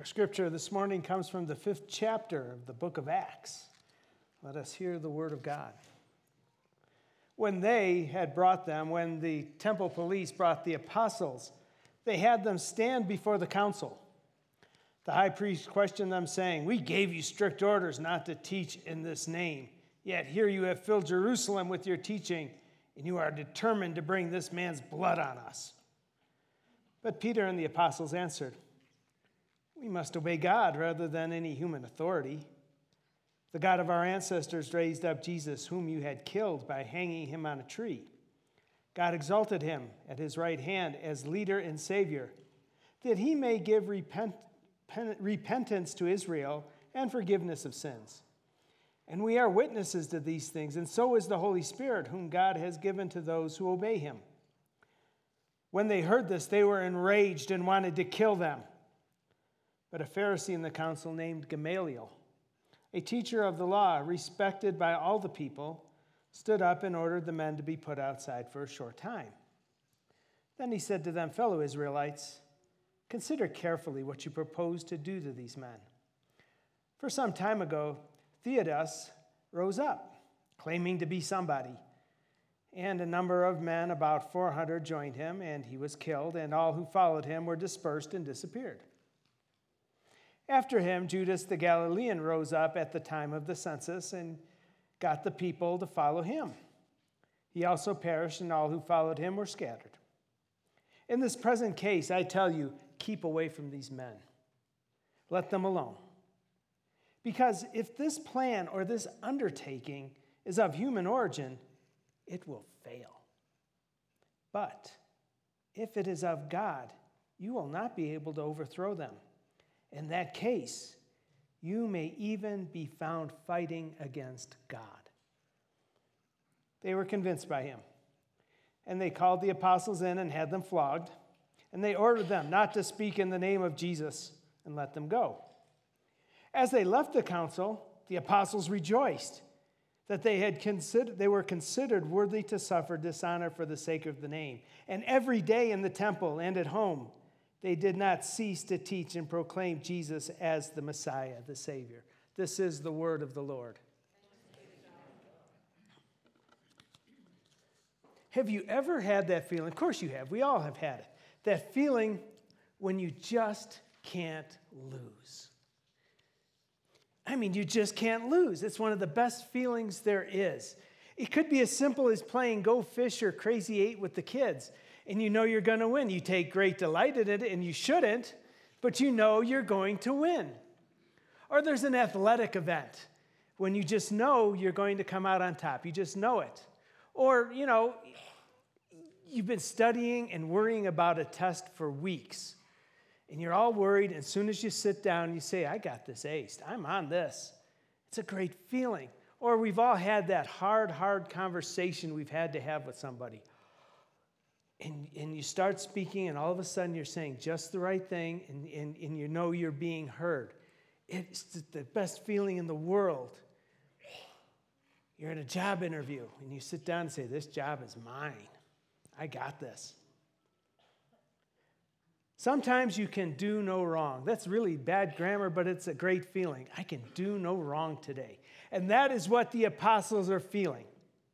Our scripture this morning comes from the 5th chapter of the book of Acts. Let us hear the word of God. When the temple police brought the apostles, they had them stand before the council. The high priest questioned them, saying, "We gave you strict orders not to teach in this name. Yet here you have filled Jerusalem with your teaching, and you are determined to bring this man's blood on us." But Peter and the apostles answered, "We must obey God rather than any human authority. The God of our ancestors raised up Jesus, whom you had killed by hanging him on a tree. God exalted him at his right hand as leader and Savior, that he may give repentance to Israel and forgiveness of sins. And we are witnesses to these things, and so is the Holy Spirit, whom God has given to those who obey him." When they heard this, they were enraged and wanted to kill them. But a Pharisee in the council named Gamaliel, a teacher of the law respected by all the people, stood up and ordered the men to be put outside for a short time. Then he said to them, "Fellow Israelites, consider carefully what you propose to do to these men. For some time ago, Theudas rose up, claiming to be somebody. And a number of men, about 400, joined him, and he was killed, and all who followed him were dispersed and disappeared. After him, Judas the Galilean rose up at the time of the census and got the people to follow him. He also perished, and all who followed him were scattered. In this present case, I tell you, keep away from these men. Let them alone. Because if this plan or this undertaking is of human origin, it will fail. But if it is of God, you will not be able to overthrow them. In that case, you may even be found fighting against God." They were convinced by him, and they called the apostles in and had them flogged, and they ordered them not to speak in the name of Jesus and let them go. As they left the council, the apostles rejoiced that they were considered worthy to suffer dishonor for the sake of the name. And every day in the temple and at home, they did not cease to teach and proclaim Jesus as the Messiah, the Savior. This is the word of the Lord. Have you ever had that feeling? Of course you have. We all have had it. That feeling when you just can't lose. I mean, you just can't lose. It's one of the best feelings there is. It could be as simple as playing Go Fish or Crazy 8 with the kids. And you know you're going to win. You take great delight in it, and you shouldn't, but you know you're going to win. Or there's an athletic event when you just know you're going to come out on top. You just know it. Or, you've been studying and worrying about a test for weeks, and you're all worried, and as soon as you sit down, you say, "I got this aced. I'm on this." It's a great feeling. Or we've all had that hard conversation we've had to have with somebody. And you start speaking, and all of a sudden you're saying just the right thing, and you know you're being heard. It's the best feeling in the world. You're at a job interview, and you sit down and say, "This job is mine. I got this." Sometimes you can do no wrong. That's really bad grammar, but it's a great feeling. I can do no wrong today. And that is what the apostles are feeling.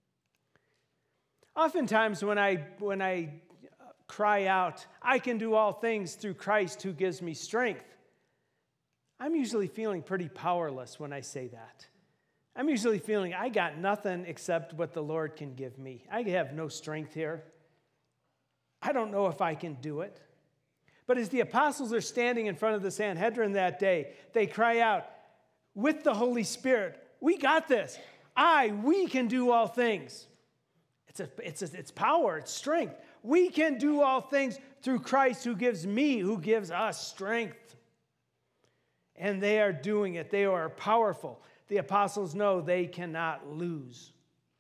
Oftentimes when I cry out, "I can do all things through Christ who gives me strength," I'm usually feeling pretty powerless when I say that. I'm usually feeling I got nothing except what the Lord can give me. I have no strength here. I don't know if I can do it. But as the apostles are standing in front of the Sanhedrin that day, they cry out, "With the Holy Spirit, we got this. We can do all things." It's power, it's strength. We can do all things through Christ who gives us strength. And they are doing it. They are powerful. The apostles know they cannot lose.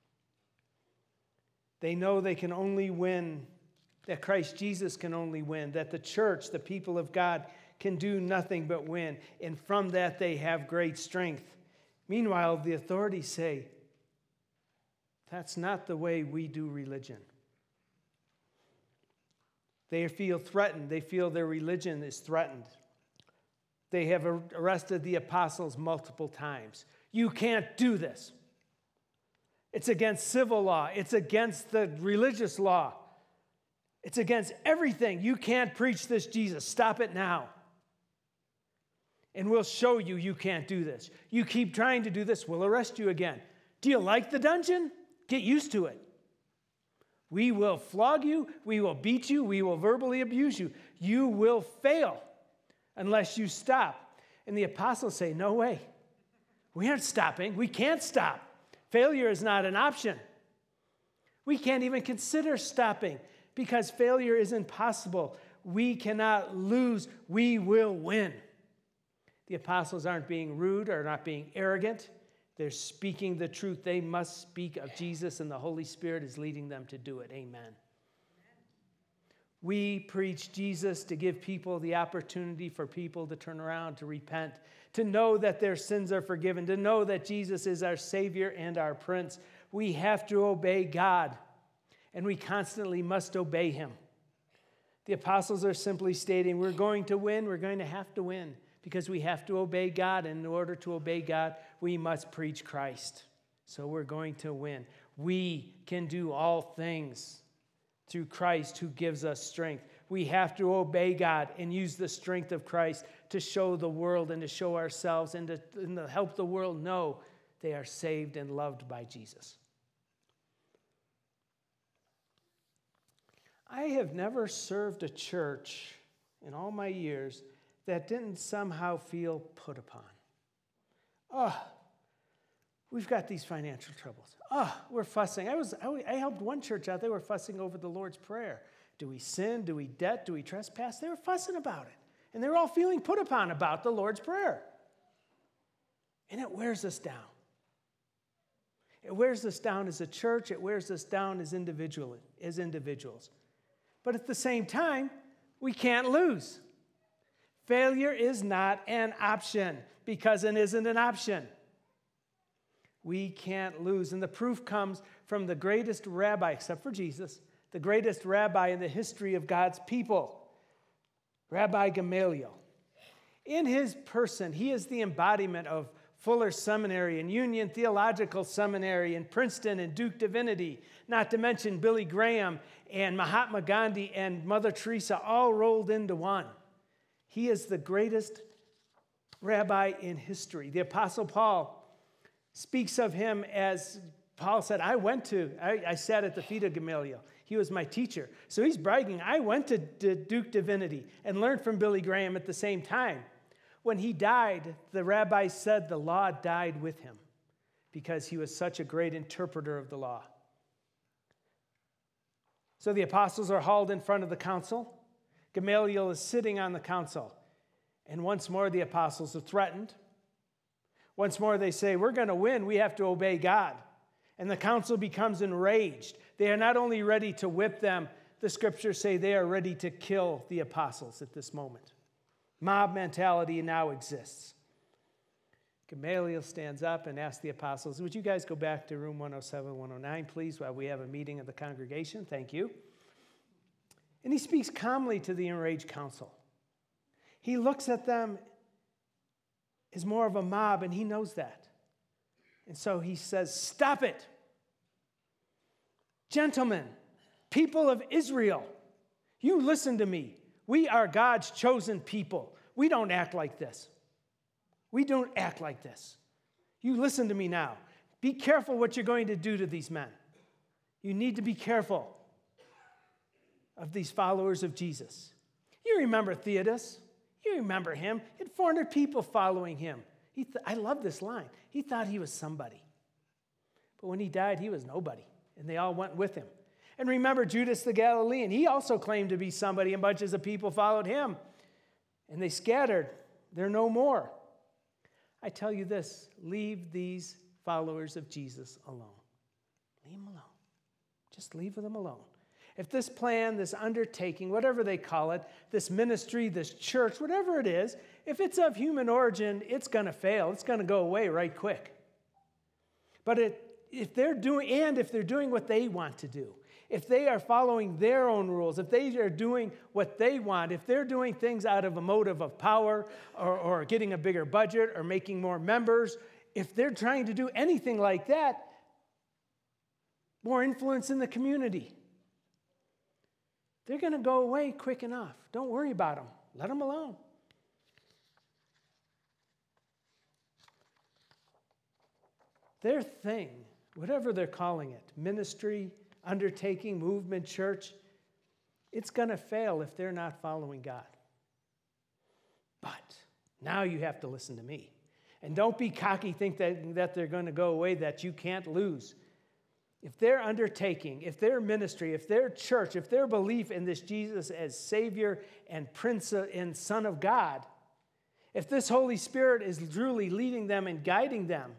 They know they can only win, that Christ Jesus can only win, that the church, the people of God, can do nothing but win. And from that, they have great strength. Meanwhile, the authorities say, that's not the way we do religion. They feel threatened. They feel their religion is threatened. They have arrested the apostles multiple times. You can't do this. It's against civil law. It's against the religious law. It's against everything. You can't preach this Jesus. Stop it now. And we'll show you you can't do this. You keep trying to do this, we'll arrest you again. Do you like the dungeon? Get used to it. We will flog you. We will beat you. We will verbally abuse you. You will fail unless you stop. And the apostles say, no way. We aren't stopping. We can't stop. Failure is not an option. We can't even consider stopping because failure is impossible. We cannot lose. We will win. The apostles aren't being rude or not being arrogant. They're speaking the truth. They must speak of Jesus, and the Holy Spirit is leading them to do it. Amen. We preach Jesus to give people the opportunity for people to turn around, to repent, to know that their sins are forgiven, to know that Jesus is our Savior and our Prince. We have to obey God, and we constantly must obey Him. The apostles are simply stating, we're going to win, we're going to have to win, because we have to obey God, and in order to obey God, we must preach Christ. So we're going to win. We can do all things through Christ who gives us strength. We have to obey God and use the strength of Christ to show the world and to show ourselves and to help the world know they are saved and loved by Jesus. I have never served a church in all my years that didn't somehow feel put upon. Oh, we've got these financial troubles. Oh, we're fussing. I helped one church out. They were fussing over the Lord's Prayer. Do we sin? Do we debt? Do we trespass? They were fussing about it. And they were all feeling put upon about the Lord's Prayer. And it wears us down. It wears us down as a church. It wears us down as individuals. But at the same time, we can't lose. Failure is not an option because it isn't an option. We can't lose. And the proof comes from the greatest rabbi, except for Jesus, the greatest rabbi in the history of God's people, Rabbi Gamaliel. In his person, he is the embodiment of Fuller Seminary and Union Theological Seminary and Princeton and Duke Divinity, not to mention Billy Graham and Mahatma Gandhi and Mother Teresa all rolled into one. He is the greatest rabbi in history. The Apostle Paul speaks of him as, Paul said, I sat at the feet of Gamaliel. He was my teacher. So he's bragging, I went to Duke Divinity and learned from Billy Graham at the same time. When he died, the rabbi said the law died with him because he was such a great interpreter of the law. So the apostles are hauled in front of the council. Gamaliel is sitting on the council. And once more the apostles are threatened. Once more they say, we're going to win. We have to obey God. And the council becomes enraged. They are not only ready to whip them, the scriptures say they are ready to kill the apostles at this moment. Mob mentality now exists. Gamaliel stands up and asks the apostles, would you guys go back to room 107, 109, please, while we have a meeting of the congregation? Thank you. And he speaks calmly to the enraged council. He looks at them as more of a mob, and he knows that. And so he says, stop it. Gentlemen, people of Israel, you listen to me. We are God's chosen people. We don't act like this. We don't act like this. You listen to me now. Be careful what you're going to do to these men. You need to be careful of these followers of Jesus. You remember Theudas. You remember him. He had 400 people following him. I love this line. He thought he was somebody. But when he died, he was nobody. And they all went with him. And remember Judas the Galilean. He also claimed to be somebody, and bunches of people followed him. And they scattered. They're no more. I tell you this, leave these followers of Jesus alone. Leave them alone. Just leave them alone. If this plan, this undertaking, whatever they call it, this ministry, this church, whatever it is, if it's of human origin, it's going to fail. It's going to go away right quick. But if they're doing what they want to do, if they are following their own rules, if they are doing what they want, if they're doing things out of a motive of power or getting a bigger budget or making more members, if they're trying to do anything like that, more influence in the community, they're going to go away quick enough. Don't worry about them. Let them alone. Their thing, whatever they're calling it, ministry, undertaking, movement, church, it's going to fail if they're not following God. But now you have to listen to me. And don't be cocky, think that they're going to go away, that you can't lose. If their undertaking, if their ministry, if their church, if their belief in this Jesus as Savior and Prince and Son of God, if this Holy Spirit is truly leading them and guiding them,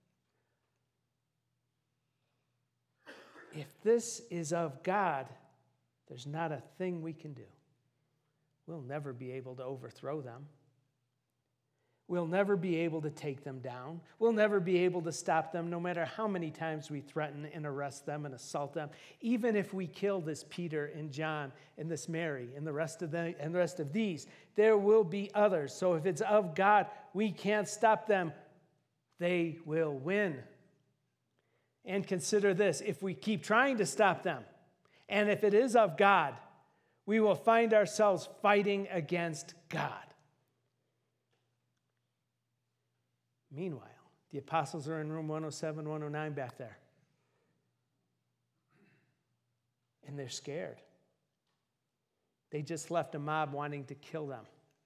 if this is of God, there's not a thing we can do. We'll never be able to overthrow them. We'll never be able to take them down. We'll never be able to stop them, no matter how many times we threaten and arrest them and assault them. Even if we kill this Peter and John and this Mary and the rest of these, there will be others. So if it's of God, we can't stop them. They will win. And consider this, if we keep trying to stop them, and if it is of God, we will find ourselves fighting against God. Meanwhile, the apostles are in room 107, 109 back there. And they're scared. They just left a mob wanting to kill them.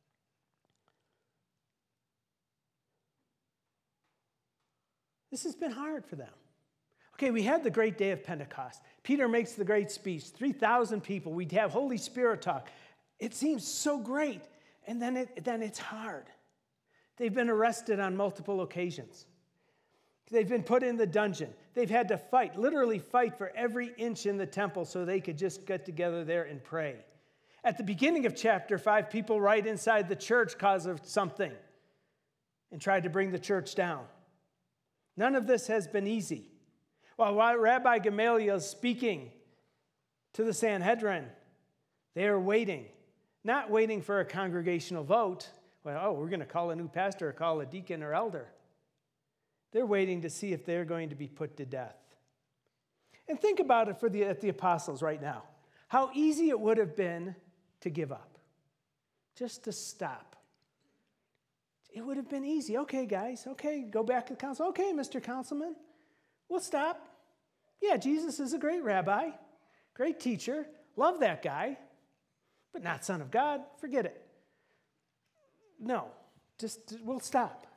This has been hard for them. Okay, we had the great day of Pentecost. Peter makes the great speech. 3,000 people. We'd have Holy Spirit talk. It seems so great. And then it's hard. They've been arrested on multiple occasions. They've been put in the dungeon. They've had to fight, literally fight for every inch in the temple so they could just get together there and pray. At the beginning of chapter 5, people right inside the church caused something and tried to bring the church down. None of this has been easy. While Rabbi Gamaliel is speaking to the Sanhedrin, they are waiting, not waiting for a congregational vote. Well, we're going to call a new pastor or call a deacon or elder. They're waiting to see if they're going to be put to death. And think about it at the apostles right now. How easy it would have been to give up, just to stop. It would have been easy. Okay, guys, okay, go back to the council. Okay, Mr. Councilman, we'll stop. Yeah, Jesus is a great rabbi, great teacher. Love that guy, but not Son of God. Forget it. No, we'll stop.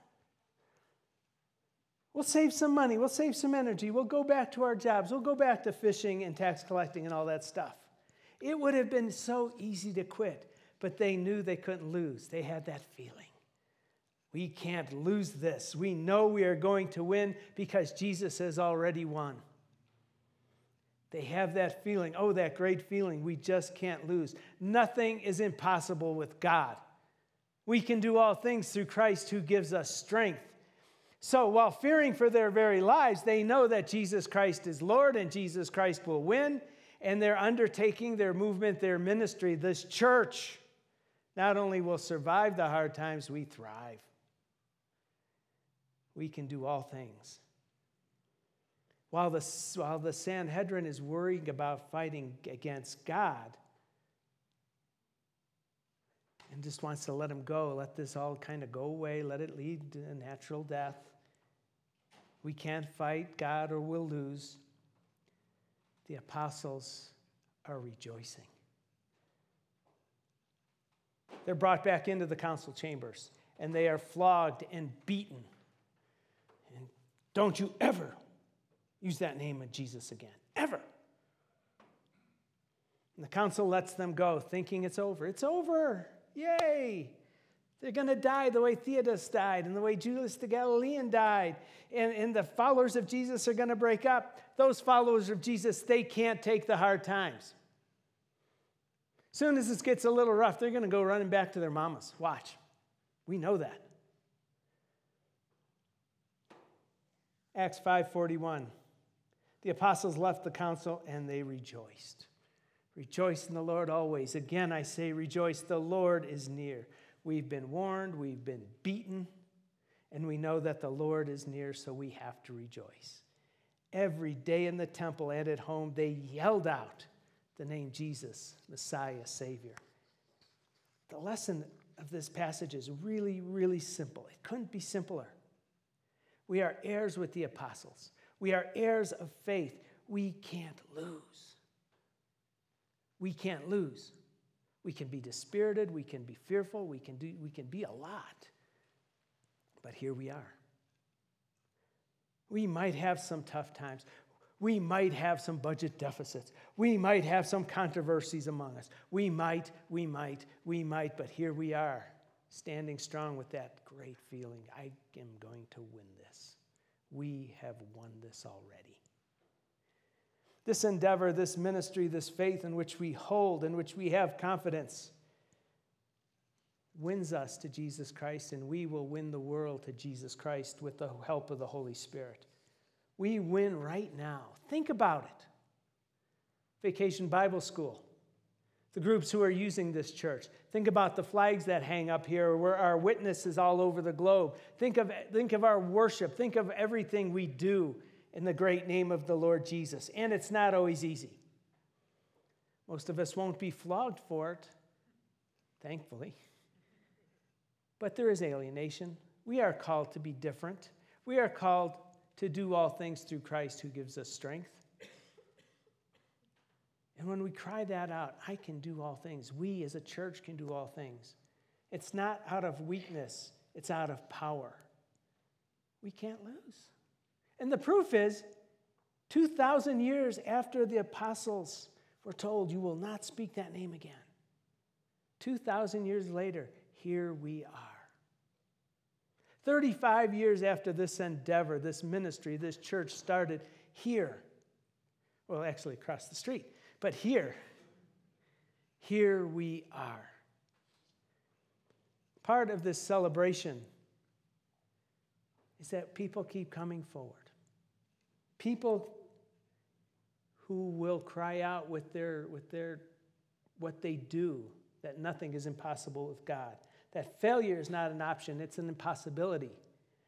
We'll save some money. We'll save some energy. We'll go back to our jobs. We'll go back to fishing and tax collecting and all that stuff. It would have been so easy to quit, but they knew they couldn't lose. They had that feeling. We can't lose this. We know we are going to win because Jesus has already won. They have that feeling, that great feeling. We just can't lose. Nothing is impossible with God. We can do all things through Christ who gives us strength. So while fearing for their very lives, they know that Jesus Christ is Lord and Jesus Christ will win. And they're undertaking their movement, their ministry. This church not only will survive the hard times, we thrive. We can do all things. While the Sanhedrin is worrying about fighting against God, and just wants to let him go, let this all kind of go away, let it lead to a natural death. We can't fight God or we'll lose. The apostles are rejoicing. They're brought back into the council chambers, and they are flogged and beaten. And don't you ever use that name of Jesus again, ever. And the council lets them go, thinking it's over. It's over. Yay! They're going to die the way Theudas died and the way Judas the Galilean died. And the followers of Jesus are going to break up. Those followers of Jesus, they can't take the hard times. As soon as this gets a little rough, they're going to go running back to their mamas. Watch. We know that. Acts 5:41. The apostles left the council and they rejoiced. Rejoice in the Lord always. Again, I say rejoice. The Lord is near. We've been warned, we've been beaten, and we know that the Lord is near, so we have to rejoice. Every day in the temple and at home, they yelled out the name Jesus, Messiah, Savior. The lesson of this passage is really, really simple. It couldn't be simpler. We are heirs with the apostles. We are heirs of faith. We can't lose. We can't lose. We can be dispirited. We can be fearful. We can be a lot. But here we are. We might have some tough times. We might have some budget deficits. We might have some controversies among us. We might, but here we are, standing strong with that great feeling. I am going to win this. We have won this already. This endeavor, this ministry, this faith in which we hold, in which we have confidence, wins us to Jesus Christ, and we will win the world to Jesus Christ with the help of the Holy Spirit. We win right now. Think about it. Vacation Bible School, the groups who are using this church. Think about the flags that hang up here, where our witnesses all over the globe. Think of our worship. Think of everything we do in the great name of the Lord Jesus. And it's not always easy. Most of us won't be flogged for it, thankfully. But there is alienation. We are called to be different. We are called to do all things through Christ who gives us strength. And when we cry that out, I can do all things. We as a church can do all things. It's not out of weakness. It's out of power. We can't lose. And the proof is, 2,000 years after the apostles were told, you will not speak that name again. 2,000 years later, here we are. 35 years after this endeavor, this ministry, this church started here. Well, actually across the street. But here we are. Part of this celebration is that people keep coming forward. People who will cry out with their what they do, that nothing is impossible with God. That failure is not an option, it's an impossibility.